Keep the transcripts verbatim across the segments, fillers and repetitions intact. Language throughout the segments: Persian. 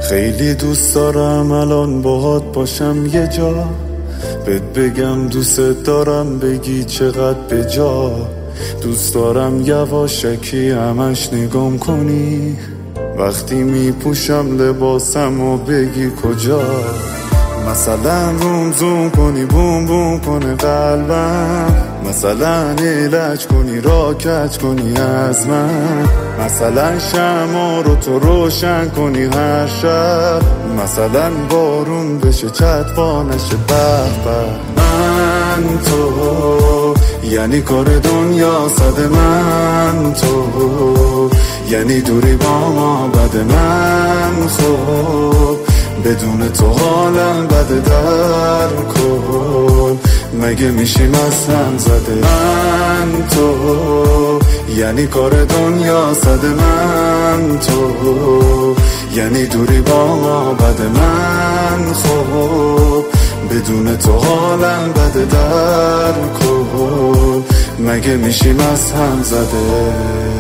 خیلی دوست دارم الان باهات باشم یه جا، بهت بگم دوست دارم بگی چقدر به جا. دوست دارم یواشکی همش نگام کنی وقتی میپوشم لباسم و بگی کجا. مثلا روم زوم کنی بوم بوم کنه قلبم، مثلا علاج کنی را کج کنی از من، مثلا شمع رو تو روشن کنی هر شب، مثلا بارون بشه چتبا نشه به به. من تو یعنی کار دنیا صد من تو، یعنی دوری با ما بد من خوب، بدون تو حالم بده در کل، مگه میشیم از هم زده. من تو یعنی کار دنیا صد من تو، یعنی دوری با ما بد من خوب، بدون تو حالم بده در کل، مگه میشیم از هم زده.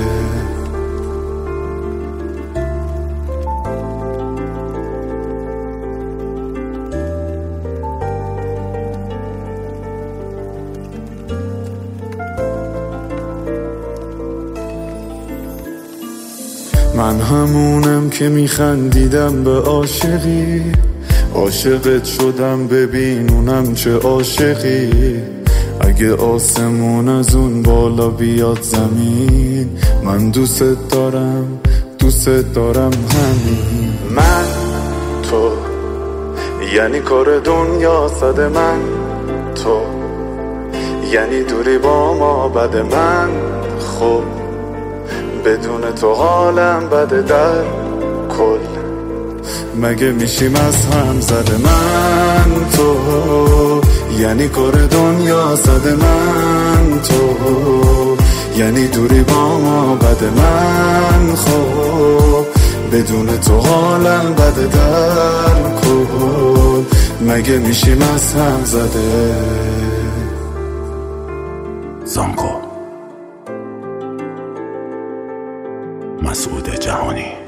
من همونم که میخندیدم به عاشقی، عاشقت شدم ببین اونم چه عاشقی. اگه آسمون از اون بالا بیاد زمین، من دوست دارم دوست دارم همین. من تو یعنی کار دنیا صد من تو، یعنی دوری با ما بد من خوب، بدون تو حالم بده در کل، مگه میشیم از هم زده. من تو یعنی کار دنیا صد من تو، یعنی دوری با ما بد من خوب، بدون تو حالم بده در کل، مگه میشیم از هم زده. زانکو مسعود جهانی.